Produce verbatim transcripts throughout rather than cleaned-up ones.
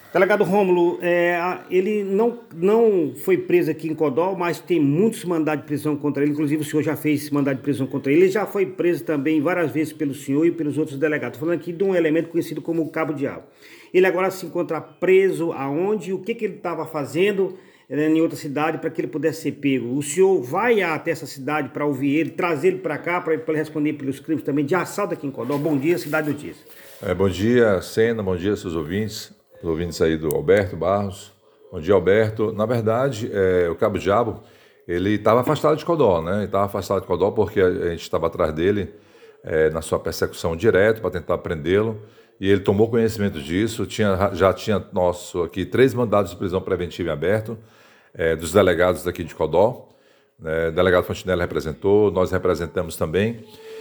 Delegado Rômulo, é, a- ele não, não foi preso aqui em Codó, mas tem muitos mandados de prisão contra ele. Inclusive, o senhor já fez esse mandado de prisão contra ele. Ele já foi preso também várias vezes pelo senhor e pelos outros delegados. Estou falando aqui de um elemento conhecido como o Cabo Diabo. Ele agora se encontra preso aonde? O que, que ele estava fazendo, né, em outra cidade para que ele pudesse ser pego? O senhor vai até essa cidade para ouvir ele, trazer ele para cá para ele responder pelos crimes também de assalto aqui em Codó? Bom dia, Cidade Notícias. É, bom dia, Sena, bom dia, seus ouvintes, os ouvintes aí do Alberto Barros. Bom dia, Alberto. Na verdade, é, o Cabo Diabo, ele estava afastado de Codó, né? Ele estava afastado de Codó porque a gente estava atrás dele é, na sua persecução direta para tentar prendê-lo. E ele tomou conhecimento disso, tinha, já tinha nosso aqui três mandados de prisão preventiva em aberto, é, dos delegados daqui de Codó. Né? O delegado Fontinelli representou, nós representamos também.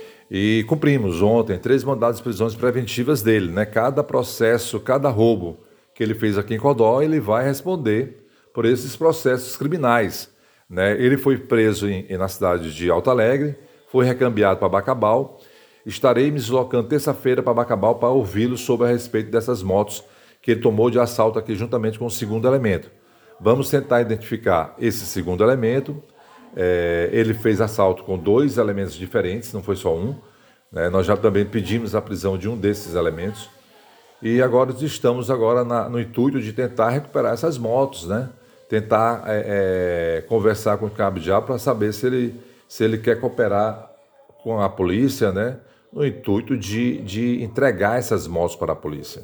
E cumprimos ontem três mandados de prisões preventivas dele, né? Cada processo, cada roubo que ele fez aqui em Codó, ele vai responder por esses processos criminais, né? Ele foi preso em, na cidade de Alto Alegre, foi recambiado para Bacabal. Estarei me deslocando terça-feira para Bacabal para ouvi-lo sobre a respeito dessas motos que ele tomou de assalto aqui juntamente com o segundo elemento. Vamos tentar identificar esse segundo elemento. É, ele fez assalto com dois elementos diferentes, não foi só um. Né? Nós já também pedimos a prisão de um desses elementos. E agora estamos agora na, no intuito de tentar recuperar essas motos, né? Tentar é, é, conversar com o Cabo Diabo para saber se ele, se ele quer cooperar com a polícia, né? No intuito de, de entregar essas motos para a polícia.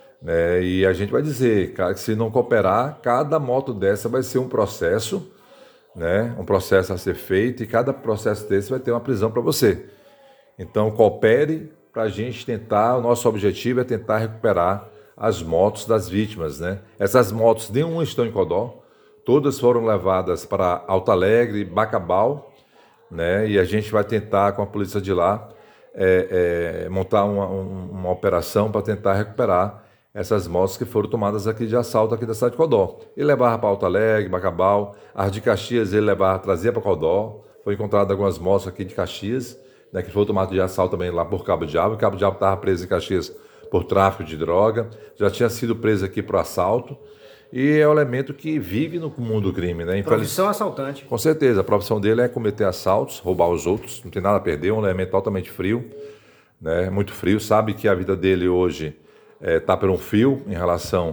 Né? E a gente vai dizer, cara, que se não cooperar, cada moto dessa vai ser um processo, né? Um processo a ser feito, e cada processo desse vai ter uma prisão para você. Então, coopere para a gente tentar, o nosso objetivo é tentar recuperar as motos das vítimas, né? Essas motos, nenhuma estão em Codó, todas foram levadas para Alto Alegre, Bacabal, né? E a gente vai tentar, com a polícia de lá, é, é, montar uma, uma operação para tentar recuperar essas motos que foram tomadas aqui de assalto aqui da cidade de Codó. Ele levava para Alto Alegre, Bacabal, as de Caxias ele levava, trazia para Codó. Foi encontrado algumas motos aqui de Caxias, né, que foram tomadas de assalto também lá por Cabo Diabo. O Cabo Diabo estava preso em Caxias por tráfico de droga, já tinha sido preso aqui por assalto, e é um elemento que vive no mundo do crime, né? Profissão assaltante. Com certeza, a profissão dele é cometer assaltos, roubar os outros, não tem nada a perder, é um elemento totalmente frio, né? Muito frio, sabe que a vida dele hoje está é, por um fio em relação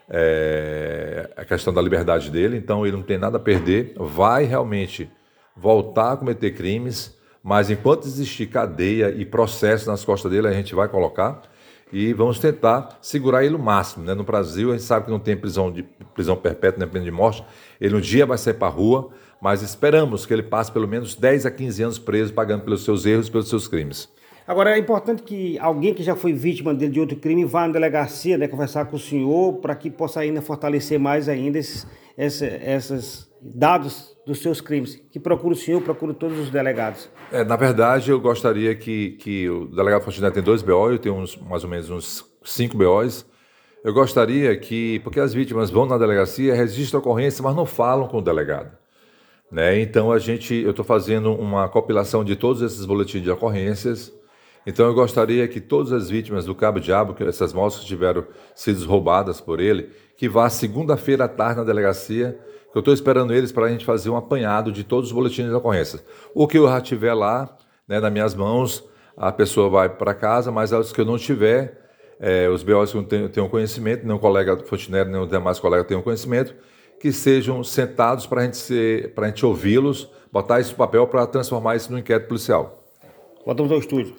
é, à questão da liberdade dele, então ele não tem nada a perder, vai realmente voltar a cometer crimes, mas enquanto existir cadeia e processo nas costas dele, a gente vai colocar e vamos tentar segurar ele o máximo, né? No Brasil, a gente sabe que não tem prisão, de, prisão perpétua, nem pena de morte, ele um dia vai sair para a rua, mas esperamos que ele passe pelo menos dez a quinze anos preso, pagando pelos seus erros e pelos seus crimes. Agora, é importante que alguém que já foi vítima dele de outro crime vá na delegacia, né, conversar com o senhor, para que possa ainda fortalecer mais ainda esses, essa, esses dados dos seus crimes. Que procura o senhor, procura todos os delegados. É, na verdade, eu gostaria que, que o delegado Fontinelli tem dois B O, eu tenho uns, mais ou menos uns cinco B Os. Eu gostaria que, porque as vítimas vão na delegacia, registram a ocorrência, mas não falam com o delegado. Né? Então, a gente, eu estou fazendo uma compilação de todos esses boletins de ocorrências. Então eu gostaria que todas as vítimas do Cabo Diabo, que essas motos que tiveram sido roubadas por ele, que vá segunda-feira à tarde na delegacia, que eu estou esperando eles para a gente fazer um apanhado de todos os boletins de ocorrências. O que eu já tiver lá, né, nas minhas mãos, a pessoa vai para casa, mas os que eu não tiver, é, os B Os que eu tenho, tenho conhecimento, nem o colega Fontinelli, nem os demais colegas tenham conhecimento, que sejam sentados para a gente, ser, para a gente ouvi-los, botar isso no papel para transformar isso no inquérito policial. Voltamos ao estúdio.